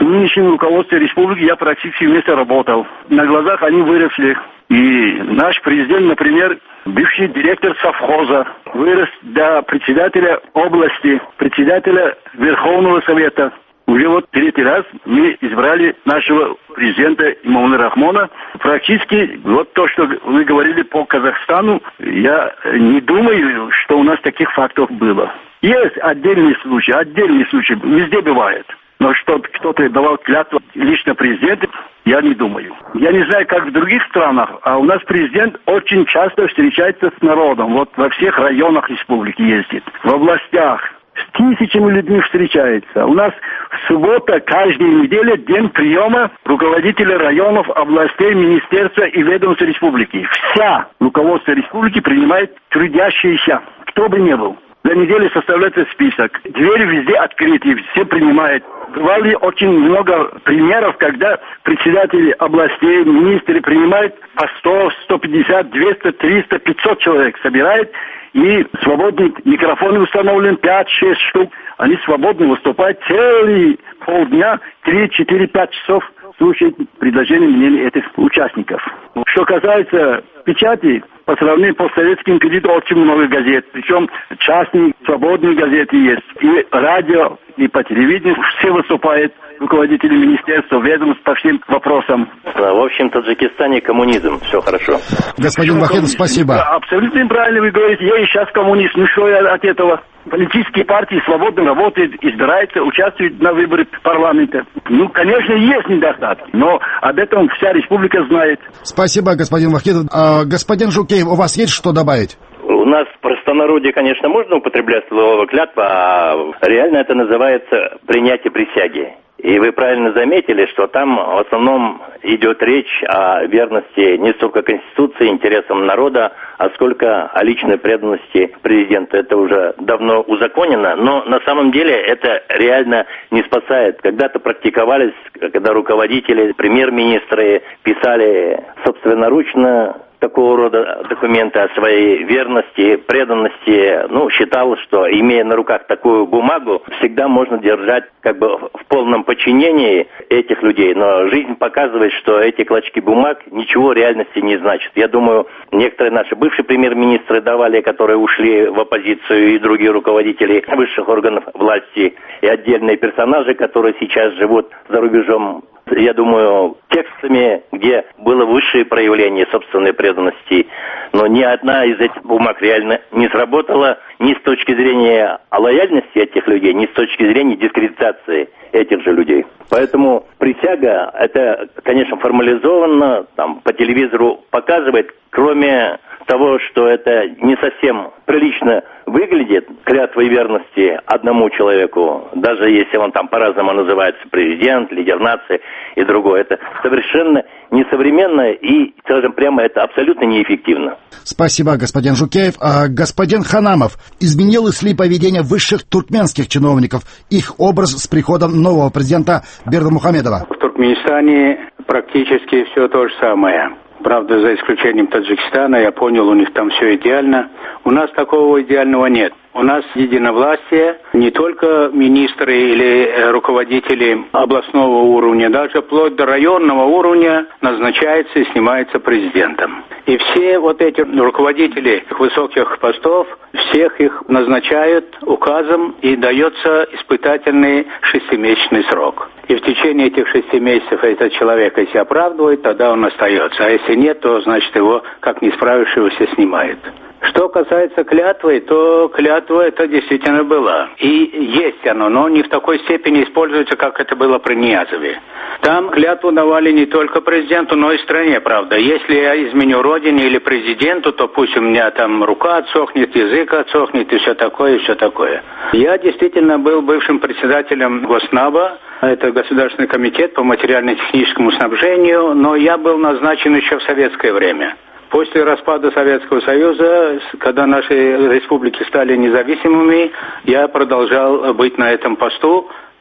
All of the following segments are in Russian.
нынешним руководством республики я практически вместе работал. На глазах они выросли. И наш президент, например, бывший директор совхоза, вырос до председателя области, председателя Верховного Совета. Уже вот третий раз мы избрали нашего президента Эмомали Рахмона. Практически вот то, что вы говорили по Казахстану, я не думаю, что у нас таких фактов было. Есть отдельные случаи, везде бывает. Но что кто-то давал клятву лично президенту, я не думаю. Я не знаю, как в других странах, а у нас президент очень часто встречается с народом. Вот во всех районах республики ездит, в областях. С тысячами людьми встречается. У нас в субботу каждую неделю день приема руководителей районов, областей, министерства и ведомств республики. Вся руководство республики принимает трудящиеся, кто бы ни был. За неделю составляется список. Двери везде открыты, все принимают. Бывали очень много примеров, когда председатели областей, министры принимают по 100, 150, 200, 300, 500 человек собирают. И свободный микрофон установлен 5-6 штук. Они свободно выступают целые полдня, 3, 4, 5 часов слушать предложения мнений этих участников. Что касается печати, по сравнению по советским периодам очень много газет. Причем частные, свободные газеты есть. И радио, и по телевидению все выступают. Руководители министерства, ведомств по всем вопросам. В общем, в Таджикистане коммунизм, все хорошо. Господин Вахидов, спасибо. Да, абсолютно правильно вы говорите, я и сейчас коммунист, ну что я от этого? Политические партии свободно работают, избираются, участвуют на выборах парламента. Ну, конечно, есть недостатки, но об этом вся республика знает. Спасибо, господин Вахидов. Господин Жукеев, у вас есть что добавить? У нас в простонародье, конечно, можно употреблять слово клятва, а реально это называется принятие присяги. И вы правильно заметили, что там в основном идет речь о верности не столько Конституции, интересам народа, а сколько о личной преданности президенту. Это уже давно узаконено, но на самом деле это реально не спасает. Когда-то практиковались, когда руководители, премьер-министры писали собственноручно такого рода документы о своей верности, преданности. Считал, что, имея на руках такую бумагу, всегда можно держать как бы в полном подчинении этих людей. Но жизнь показывает, что эти клочки бумаг ничего в реальности не значат. Я думаю, некоторые наши бывшие премьер-министры давали, которые ушли в оппозицию, и другие руководители высших органов власти, и отдельные персонажи, которые сейчас живут за рубежом, я думаю, текстами, где было высшее проявление собственной преданности. Но ни одна из этих бумаг реально не сработала ни с точки зрения лояльности этих людей, ни с точки зрения дискредитации этих же людей. Поэтому присяга, это, конечно, формализованно, по телевизору показывает, кроме того, что это не совсем прилично выглядит, клятвой верности одному человеку, даже если он по-разному называется президент, лидер нации и другое, это совершенно несовременно и, скажем прямо, это абсолютно неэффективно. Спасибо, господин Жукеев. Господин Ханамов, изменилось ли поведение высших туркменских чиновников, их образ с приходом нового президента Бердымухамедова? В Туркменистане практически все то же самое. Правда, за исключением Таджикистана, я понял, у них там все идеально. У нас такого идеального нет. У нас единовластие, не только министры или руководители областного уровня, даже вплоть до районного уровня назначается и снимается президентом. И все вот эти руководители высоких постов, всех их назначают указом и дается испытательный 6-месячный срок. И в течение этих 6 месяцев этот человек, если оправдывает, тогда он остается. А если нет, то, значит, его, как не справившегося, снимают. Что касается клятвы, то клятва это действительно была. И есть оно, но не в такой степени используется, как это было при Ниязове. Там клятву давали не только президенту, но и стране, правда. Если я изменю родине или президенту, то пусть у меня там рука отсохнет, язык отсохнет и все такое, и все такое. Я действительно был бывшим председателем Госнаба, это Государственный комитет по материально-техническому снабжению, но я был назначен еще в советское время. После распада Советского Союза, когда наши республики стали независимыми, я продолжал быть на этом посту,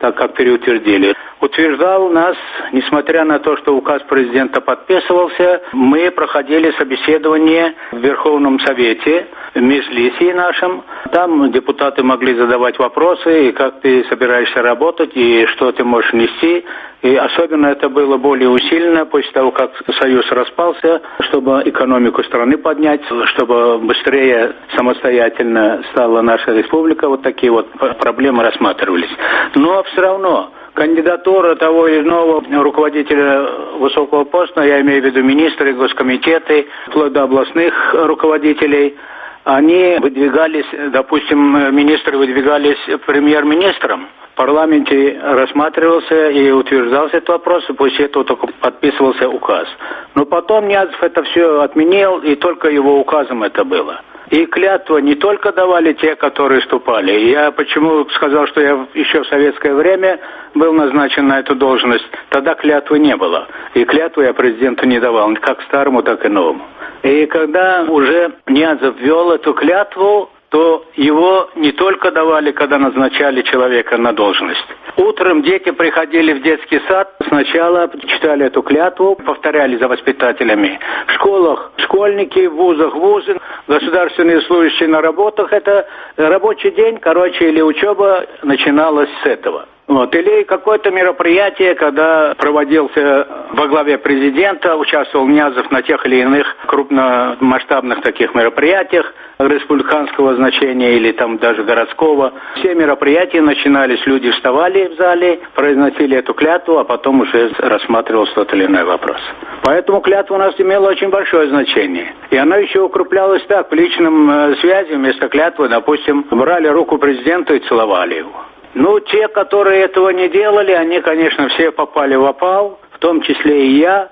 так как переутвердили. Утверждал нас, несмотря на то, что указ президента подписывался, мы проходили собеседование в Верховном Совете, в Межлисии нашем. Там депутаты могли задавать вопросы, и как ты собираешься работать, и что ты можешь нести. И особенно это было более усиленно после того, как Союз распался, чтобы экономику страны поднять, чтобы быстрее самостоятельно стала наша республика. Вот такие вот проблемы рассматривались. Но все равно кандидатура того или иного руководителя высокого поста, я имею в виду министры, госкомитеты, вплоть до областных руководителей, они выдвигались, допустим, министры выдвигались премьер-министром. В парламенте рассматривался и утверждался этот вопрос, и после этого только подписывался указ. Но потом Ниязов это все отменил, и только его указом это было. И клятву не только давали те, которые вступали. Я почему сказал, что я еще в советское время был назначен на эту должность. Тогда клятвы не было. И клятву я президенту не давал, как старому, так и новому. И когда уже Ниязов ввел эту клятву, то его не только давали, когда назначали человека на должность. Утром дети приходили в детский сад, сначала читали эту клятву, повторяли за воспитателями. В школах школьники, в вузах вузы, государственные служащие на работах. Это рабочий день, или учеба начиналась с этого. Или какое-то мероприятие, когда проводился во главе президента, участвовал Ниязов на тех или иных крупномасштабных таких мероприятиях республиканского значения или там даже городского. Все мероприятия начинались, люди вставали в зале, произносили эту клятву, а потом уже рассматривался тот или иной вопрос. Поэтому клятва у нас имела очень большое значение. И она еще укреплялась так, в личном связи вместо клятвы, допустим, брали руку президента и целовали его. Те, которые этого не делали, они, конечно, все попали в опал, в том числе и я.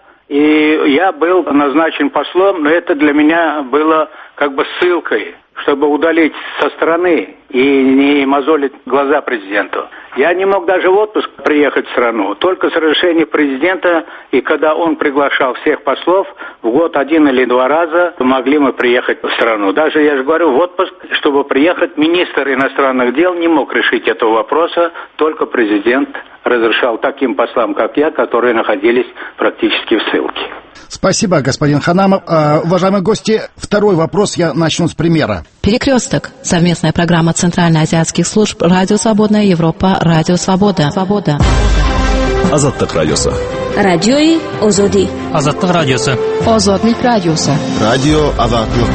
И я был назначен послом, но это для меня было как бы ссылкой, чтобы удалить со страны и не мозолить глаза президенту. Я не мог даже в отпуск приехать в страну, только с разрешения президента, и когда он приглашал всех послов, в год 1 или 2 раза могли мы приехать в страну. Даже, я же говорю, в отпуск, чтобы приехать, министр иностранных дел не мог решить этого вопроса, только президент разрешал таким послам, как я, которые находились практически в ссылке. Спасибо, господин Ханамов. Уважаемые гости, второй вопрос я начну с примера. Перекресток. Совместная программа Центральноазиатских служб «Радио Свободная Европа», «Радио Свобода». Азаттык радиосы. Радиои Озоди. Азаттык радиосы. Озодлик радиосы. Радио Азаттык.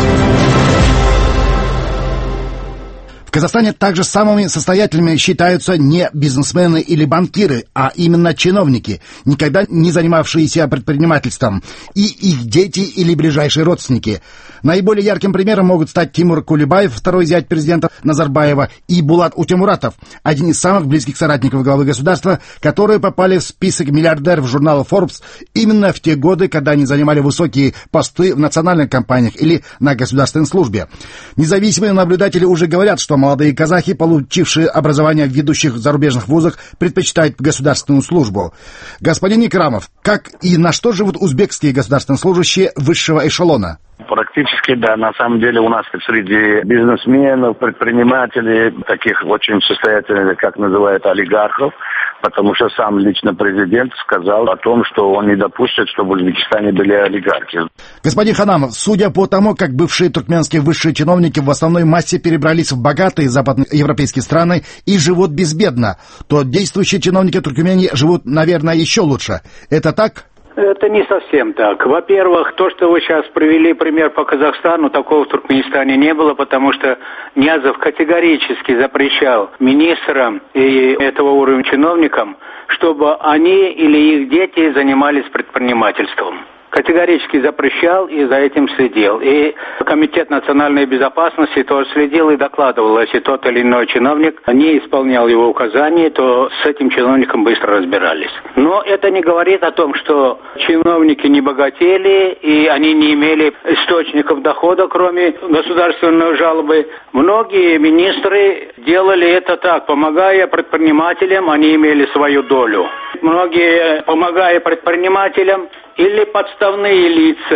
В Казахстане также самыми состоятельными считаются не бизнесмены или банкиры, а именно чиновники, никогда не занимавшиеся предпринимательством, и их дети или ближайшие родственники. Наиболее ярким примером могут стать Тимур Кулебаев, второй зять президента Назарбаева, и Булат Утемуратов, один из самых близких соратников главы государства, которые попали в список миллиардеров журнала Forbes именно в те годы, когда они занимали высокие посты в национальных компаниях или на государственной службе. Независимые наблюдатели уже говорят, что молодые казахи, получившие образование в ведущих зарубежных вузах, предпочитают государственную службу. Господин Икрамов, как и на что живут узбекские государственные служащие высшего эшелона? Практически, да. На самом деле у нас среди бизнесменов, предпринимателей, таких очень состоятельных, как называют, олигархов, потому что сам лично президент сказал о том, что он не допустит, чтобы в Узбекистане были олигархи. Господин Ханамов, судя по тому, как бывшие туркменские высшие чиновники в основной массе перебрались в богатые западноевропейские страны и живут безбедно, то действующие чиновники Туркмении живут, наверное, еще лучше. Это так? Это не совсем так. Во-первых, то, что вы сейчас привели пример по Казахстану, такого в Туркменистане не было, потому что Ниязов категорически запрещал министрам и этого уровня чиновникам, чтобы они или их дети занимались предпринимательством. Категорически запрещал и за этим следил. И Комитет национальной безопасности тоже следил и докладывал, если тот или иной чиновник не исполнял его указаний, то с этим чиновником быстро разбирались. Но это не говорит о том, что чиновники не богатели и они не имели источников дохода, кроме государственной жалобы. Многие министры делали это так, помогая предпринимателям, они имели свою долю. Многие, помогая предпринимателям, или подставные лица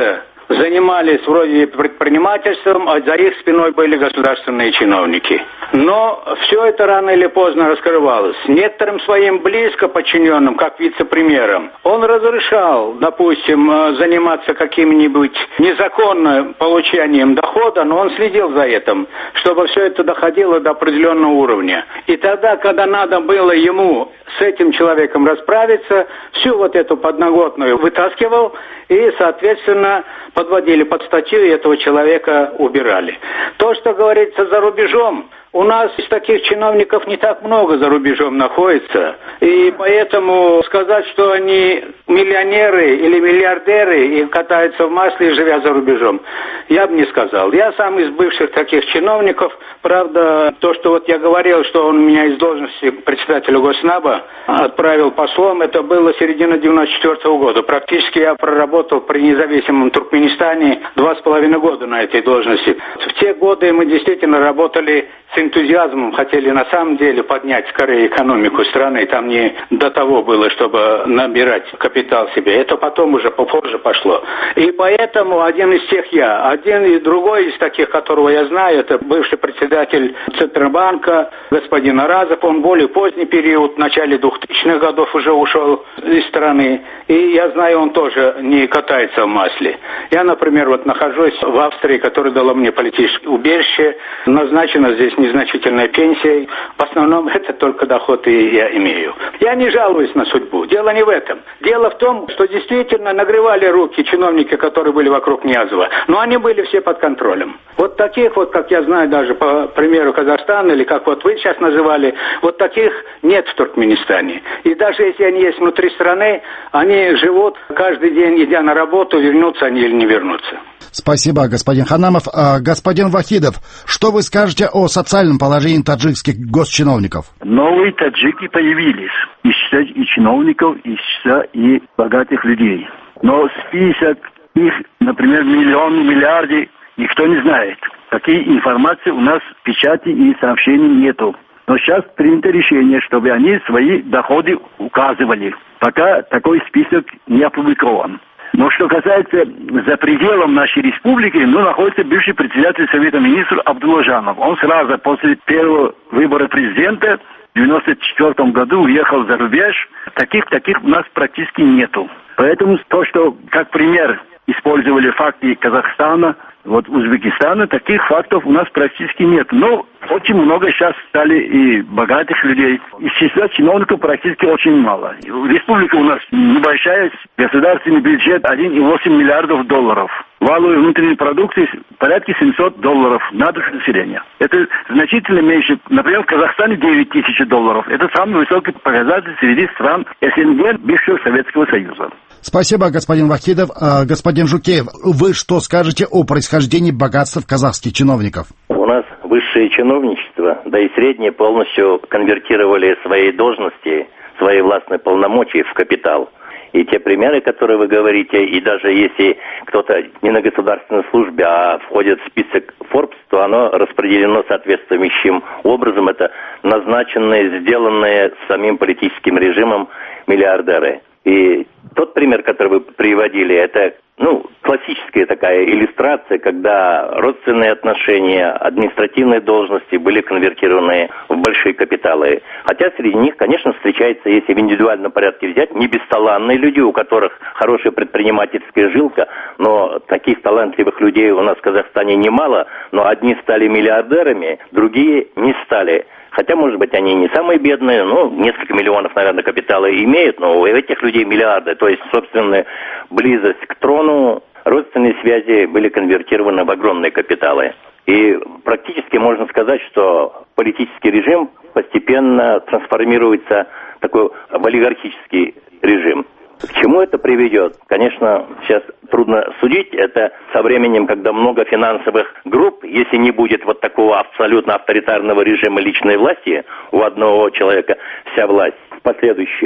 занимались вроде предпринимательством, а за их спиной были государственные чиновники. Но все это рано или поздно раскрывалось. Некоторым своим близко подчиненным, как вице-премьерам, он разрешал, допустим, заниматься каким-нибудь незаконным получением дохода, но он следил за этим, чтобы все это доходило до определенного уровня. И тогда, когда надо было ему с этим человеком расправиться, всю вот эту подноготную вытаскивал и, соответственно, подводили под статью и этого человека убирали. То, что говорится за рубежом, у нас из таких чиновников не так много за рубежом находится. И поэтому сказать, что они миллионеры или миллиардеры и катаются в масле, живя за рубежом, я бы не сказал. Я сам из бывших таких чиновников. Правда, то, что вот я говорил, что он меня из должности председателя Госнаба отправил послом, это было середина 94 года. Практически я проработал при независимом Туркменистане 2,5 года на этой должности. В те годы мы действительно работали с энтузиазмом, хотели на самом деле поднять скорее экономику страны. Там не до того было, чтобы набирать капитал себе. Это потом уже попозже пошло. И поэтому один из тех один и другой из таких, которого я знаю, это бывший председатель Центробанка, господин Аразов. Он более поздний период, в начале 2000-х годов уже ушел из страны. И я знаю, он тоже не катается в масле. Я, например, вот нахожусь в Австрии, которая дала мне политическое убежище. Назначена здесь незначительная пенсия. В основном это только доход и я имею. Я не жалуюсь на судьбу. Дело не в этом. Дело в том, что действительно нагревали руки чиновники, которые были вокруг Ниязова. Но они были все под контролем. Вот таких вот, как я знаю, даже по примеру Казахстана, или как вот вы сейчас называли, вот таких нет в Туркменистане. И даже если они есть внутри страны, они живут каждый день, идя на работу, вернутся они или не вернутся. Спасибо, господин Ханнамов. Господин Вахидов, что вы скажете о социальном положении таджикских госчиновников? Новые таджики появились из числа и чиновников, из числа и богатых людей. Но список их, например, миллионы, миллиарды, никто не знает. Такие информации у нас в печати и сообщений нету. Но сейчас принято решение, чтобы они свои доходы указывали. Пока такой список не опубликован. Но что касается за пределом нашей республики, находится бывший председатель Совета министров Абдулажанов. Он сразу после первого выбора президента в 1994 году уехал за рубеж. Таких у нас практически нету. Поэтому то, что как пример использовали факты Казахстана, Узбекистана, таких фактов у нас практически нет. Но очень много сейчас стали и богатых людей. Из числа чиновников практически очень мало. Республика у нас небольшая, государственный бюджет 1,8 миллиардов долларов. Валовый внутренний продукт порядка $700 на душу населения. Это значительно меньше. Например, в Казахстане 9 тысяч долларов. Это самый высокий показатель среди стран СНГ бывшего Советского Союза. Спасибо, господин Вахидов. Господин Жукеев, вы что скажете о происхождении богатства казахских чиновников? У нас высшее чиновничество, да и среднее, полностью конвертировали свои должности, свои властные полномочия в капитал. И те примеры, которые вы говорите, и даже если кто-то не на государственной службе, а входит в список Forbes, то оно распределено соответствующим образом. Это назначенные, сделанные самим политическим режимом миллиардеры. И тот пример, который вы приводили, это классическая такая иллюстрация, когда родственные отношения, административные должности были конвертированы в большие капиталы. Хотя среди них, конечно, встречается, если в индивидуальном порядке взять, не бесталанные люди, у которых хорошая предпринимательская жилка, но таких талантливых людей у нас в Казахстане немало, но одни стали миллиардерами, другие не стали. Хотя, может быть, они не самые бедные, несколько миллионов, наверное, капитала имеют, но у этих людей миллиарды. То есть, собственно, близость к трону, родственные связи были конвертированы в огромные капиталы. И практически можно сказать, что политический режим постепенно трансформируется в такой в олигархический режим. К чему это приведет? Конечно, сейчас трудно судить. Это со временем, когда много финансовых групп, если не будет вот такого абсолютно авторитарного режима личной власти, у одного человека вся власть в последующем,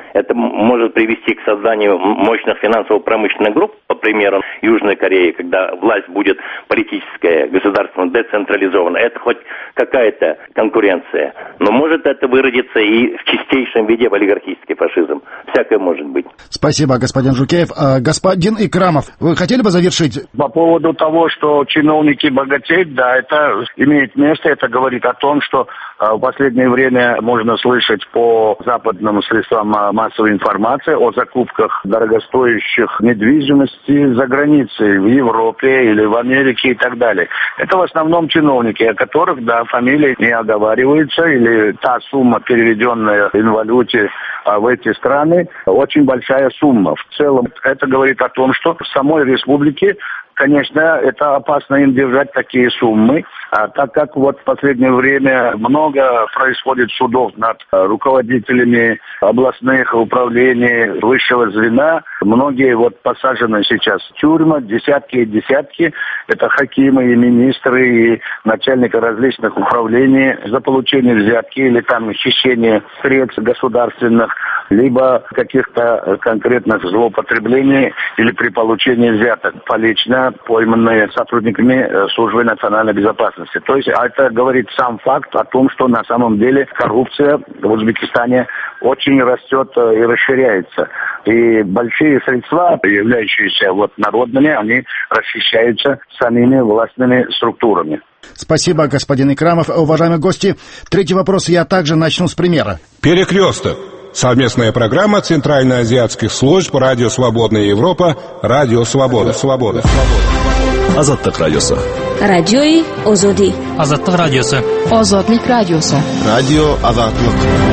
это может привести к созданию мощных финансово-промышленных групп, по примеру Южной Кореи, когда власть будет политическая, государственно децентрализована. Это хоть какая-то конкуренция. Но может это выродиться и в чистейшем виде в олигархический фашизм. Всякое может быть. Спасибо, господин Жукеев. Господин Икрамов, вы хотели бы завершить? По поводу того, что чиновники богатеют, да, это имеет место. Это говорит о том, что в последнее время можно слышать по западным средствам массовой информации о закупках дорогостоящих недвижимости за границей, в Европе или в Америке и так далее. Это в основном чиновники, о которых, да, фамилии не оговариваются, или та сумма, переведенная в валюте в эти страны, очень большая сумма. В целом это говорит о том, что в самой республике, конечно, это опасно им держать такие суммы, так как вот в последнее время много происходит судов над руководителями областных управлений высшего звена. Многие вот посажены сейчас в тюрьмы, десятки и десятки. Это хакимы и министры, и начальники различных управлений за получение взятки или там хищение средств государственных, либо каких-то конкретных злоупотреблений или при получении взяток полично пойманные сотрудниками службы национальной безопасности. То есть это говорит сам факт о том, что на самом деле коррупция в Узбекистане очень растет и расширяется. И большие средства, являющиеся вот народными, они расхищаются самими властными структурами. Спасибо, господин Икрамов. Уважаемые гости, третий вопрос я также начну с примера. Перекресток. Совместная программа Центральноазиатских служб Радио Свободная Европа, Радио Свобода. Азаттык радиосы. Радиои Озоди. Азаттык радиосы. Озодлик радиосы. Радио Азаттык.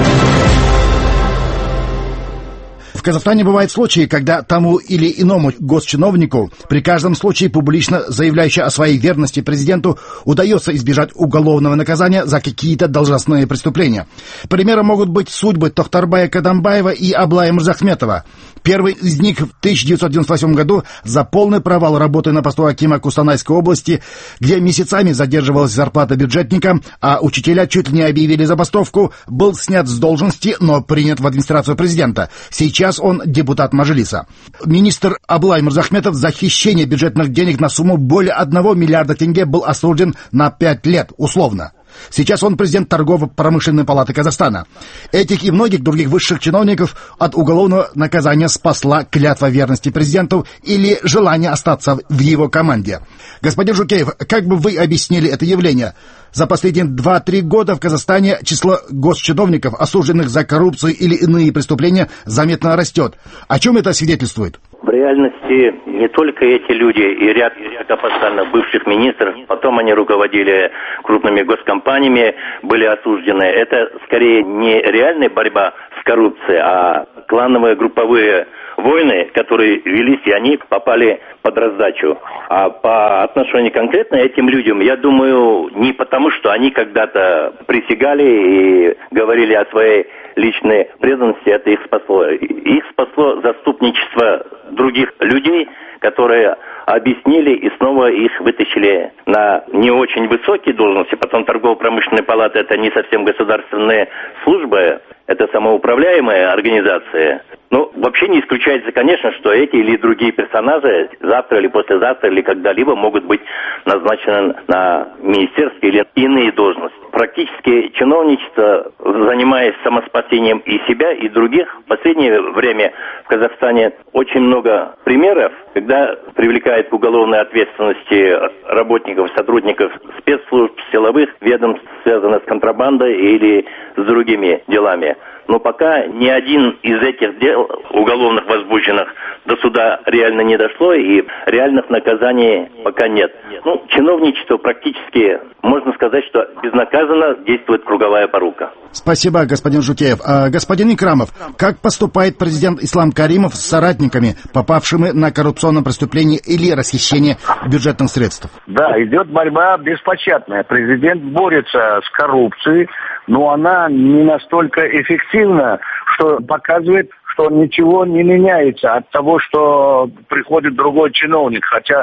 В Казахстане бывают случаи, когда тому или иному госчиновнику, при каждом случае публично заявляющему о своей верности президенту, удается избежать уголовного наказания за какие-то должностные преступления. Примером могут быть судьбы Тохтарбая Кадамбаева и Аблая Мырзахметова. Первый из них в 1998 году за полный провал работы на посту акима Кустанайской области, где месяцами задерживалась зарплата бюджетника, а учителя чуть ли не объявили забастовку, был снят с должности, но принят в администрацию президента. Сейчас он депутат Мажилиса. Министр Аблай Мырзахметов за хищение бюджетных денег на сумму более 1 миллиарда тенге был осужден на 5 лет, условно. Сейчас он президент Торгово-промышленной палаты Казахстана. Этих и многих других высших чиновников от уголовного наказания спасла клятва верности президенту или желание остаться в его команде. Господин Жукеев, как бы вы объяснили это явление? За последние 2-3 года в Казахстане число госчиновников, осужденных за коррупцию или иные преступления, заметно растет. О чем это свидетельствует? В реальности не только эти люди и ряд постоянно бывших министров, потом они руководили крупными госкомпаниями, были осуждены. Это скорее не реальная борьба с коррупцией, а клановые групповые войны, которые велись, и они попали под раздачу. А по отношению конкретно этим людям, я думаю, не потому, что они когда-то присягали и говорили о своей личной преданности, это их спасло. Их спасло заступничество других людей, которые объяснили и снова их вытащили на не очень высокие должности. Потом торгово-промышленная палата — это не совсем государственная служба, это самоуправляемая организация. Ну, вообще не исключается, конечно, что эти или другие персонажи завтра или послезавтра или когда-либо могут быть назначены на министерские или иные должности. Практически чиновничество, занимаясь самоспасением и себя, и других, в последнее время в Казахстане очень много примеров, когда привлекают к уголовной ответственности работников, сотрудников спецслужб, силовых ведомств, связанных с контрабандой или с другими делами. Но пока ни один из этих дел, уголовных возбужденных, до суда реально не дошло, и реальных наказаний пока нет. Ну, чиновничество практически, можно сказать, что безнаказанно действует круговая порука. Спасибо, господин Жукеев. Господин Икрамов, как поступает президент Ислам Каримов с соратниками, попавшими на коррупционное преступление или расхищение бюджетных средств? Да, идет борьба беспощадная. Президент борется с коррупцией, но она не настолько эффективна, что показывает, что ничего не меняется от того, что приходит другой чиновник. Хотя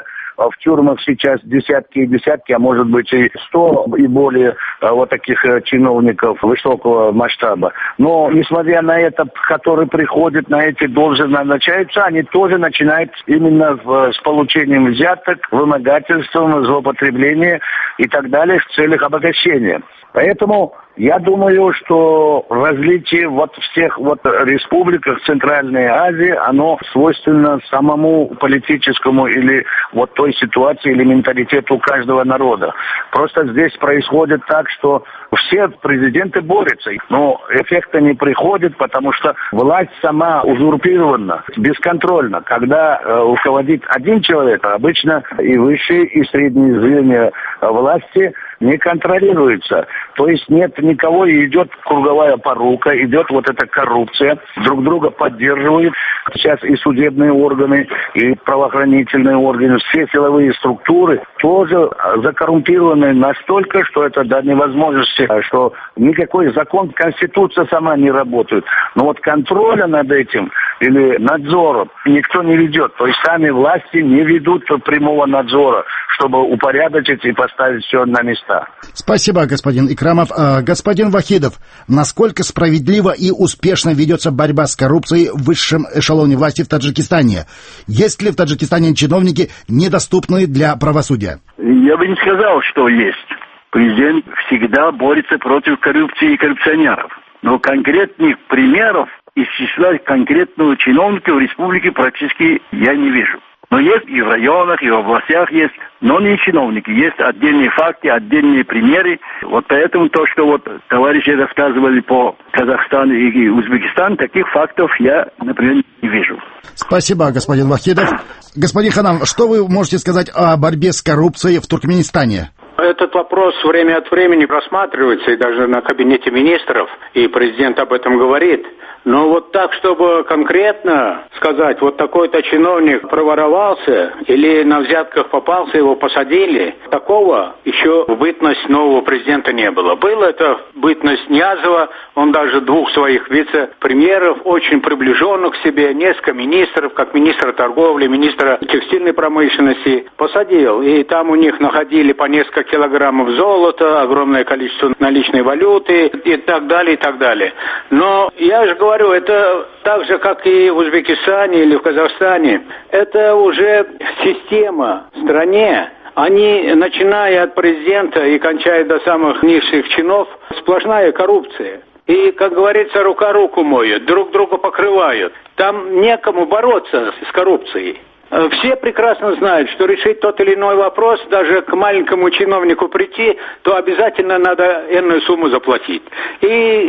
в тюрьмах сейчас десятки и десятки, а может быть и 100 и более вот таких чиновников высокого масштаба. Но, несмотря на это, которые приходят на эти должности, назначаются, они тоже начинают именно с получением взяток, вымогательством, злоупотребления и так далее в целях обогащения. Поэтому я думаю, что различие вот всех вот республиках Центральной Азии, оно свойственно самому политическому или вот той ситуации или менталитету каждого народа. Просто здесь происходит так, что все президенты борются, но эффекта не приходит, потому что власть сама узурпирована, бесконтрольна. Когда руководит один человек, обычно и высшие, и средние звенья власти не контролируются. То есть нет никого, и идет круговая порука, идет вот эта коррупция, друг друга поддерживают. Сейчас и судебные органы, и правоохранительные органы, все силовые структуры тоже закоррумпированы настолько, что это до невозможности, что никакой закон, Конституция сама не работает. Но вот контроля над этим или надзора никто не ведет. То есть сами власти не ведут прямого надзора, чтобы упорядочить и поставить все на места. Спасибо, господин Икрамов. Господин Вахидов, насколько справедливо и успешно ведется борьба с коррупцией в высшем эшелоне власти в Таджикистане? Есть ли в Таджикистане чиновники, недоступные для правосудия? Я бы не сказал, что есть. Президент всегда борется против коррупции и коррупционеров. Но конкретных примеров из числа конкретного чиновника в республике практически я не вижу. Но есть и в районах, и в областях есть, но не чиновники. Есть отдельные факты, отдельные примеры. Вот поэтому то, что вот товарищи рассказывали по Казахстану и Узбекистану, таких фактов я, например, не вижу. Спасибо, господин Вахидов. Господин Ханам, что вы можете сказать о борьбе с коррупцией в Туркменистане? Этот вопрос время от времени просматривается, и даже на кабинете министров, и президент об этом говорит. Но вот так, чтобы конкретно сказать, вот такой-то чиновник проворовался или на взятках попался, его посадили, такого еще в бытность нового президента не было. Было это бытность Ниязова, он даже двух своих вице-премьеров, очень приближенных к себе, несколько министров, как министра торговли, министра текстильной промышленности, посадил. И там у них находили по несколько килограммов золота, огромное количество наличной валюты и так далее, и так далее. Но я же говорю, это так же, как и в Узбекистане или в Казахстане, это уже система в стране. Они, начиная от президента и кончая до самых низших чинов, сплошная коррупция. И, как говорится, рука руку моет, друг друга покрывают. Там некому бороться с коррупцией. Все прекрасно знают, что решить тот или иной вопрос, даже к маленькому чиновнику прийти, то обязательно надо энную сумму заплатить. И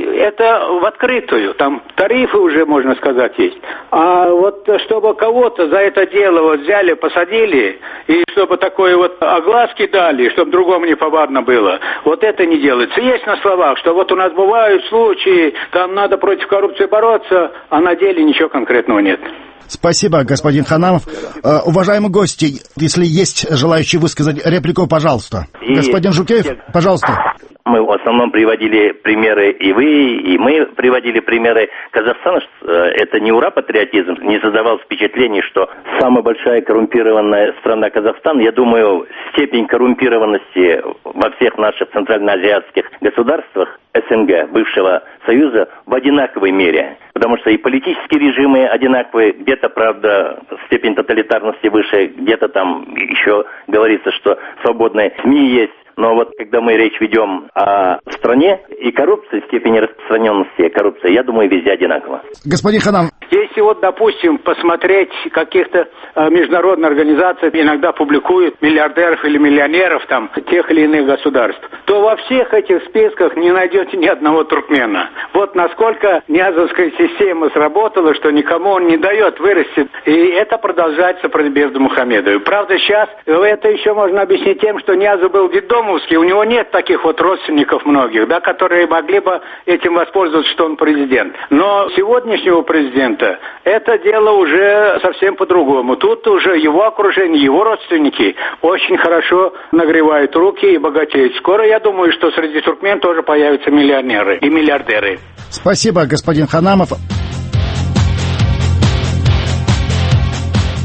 это в открытую, там тарифы уже, можно сказать, есть. А вот чтобы кого-то за это дело вот взяли, посадили, и чтобы такое вот огласки дали, чтобы другому не повадно было, вот это не делается. Есть на словах, что вот у нас бывают случаи, там надо против коррупции бороться, а на деле ничего конкретного нет. Спасибо, господин Ханамов. Уважаемые гости, если есть желающие высказать реплику, пожалуйста. Господин Жукеев, пожалуйста. Мы в основном приводили примеры, и вы, и мы приводили примеры Казахстана. Это не ура-патриотизм, не создавал впечатление, что самая большая коррумпированная страна Казахстан. Я думаю, степень коррумпированности во всех наших центральноазиатских государствах СНГ, бывшего Союза, в одинаковой мере. Потому что и политические режимы одинаковые, где-то, правда, степень тоталитарности выше, где-то там еще говорится, что свободные СМИ есть. Но вот когда мы речь ведем о стране и коррупции, степени распространенности коррупции, я думаю, везде одинаково. Господин Ханам. Если вот, допустим, посмотреть каких-то международных организаций, иногда публикуют миллиардеров или миллионеров там тех или иных государств, то во всех этих списках не найдете ни одного туркмена. Вот насколько ниязовская система сработала, что никому он не дает вырасти. И это продолжается при Бердымухамедове. Правда, сейчас это еще можно объяснить тем, что Ниязов был детдомовский, у него нет таких вот родственников многих, да, которые могли бы этим воспользоваться, что он президент. Но сегодняшнего президента это дело уже совсем по-другому. Тут уже его окружение, его родственники очень хорошо нагревают руки и богатеют. Скоро, я думаю, что среди туркмен тоже появятся миллионеры и миллиардеры. Спасибо, господин Ханамов.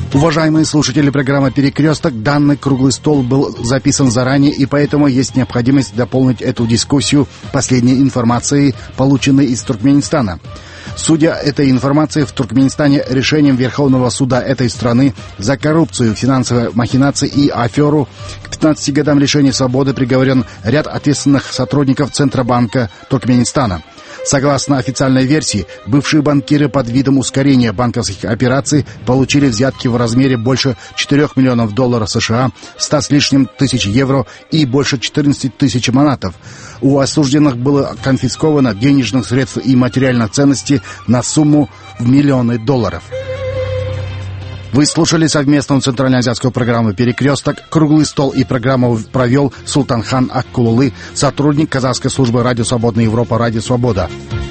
Уважаемые слушатели программы «Перекресток», данный круглый стол был записан заранее, и поэтому есть необходимость дополнить эту дискуссию последней информацией, полученной из Туркменистана. Судя этой информации, в Туркменистане решением Верховного суда этой страны за коррупцию, финансовые махинации и аферу к 15 годам лишения свободы приговорен ряд ответственных сотрудников Центробанка Туркменистана. Согласно официальной версии, бывшие банкиры под видом ускорения банковских операций получили взятки в размере больше $4 миллионов США, 100 с лишним тысяч евро и больше 14 тысяч манатов. У осужденных было конфисковано денежных средств и материальных ценностей на сумму в миллионы долларов. Вы слушали совместную центральноазиатскую программу «Перекресток». Круглый стол и программу провел Султанхан Аккулулы, сотрудник казахской службы «Радио Свободная Европа», «Радио Свобода».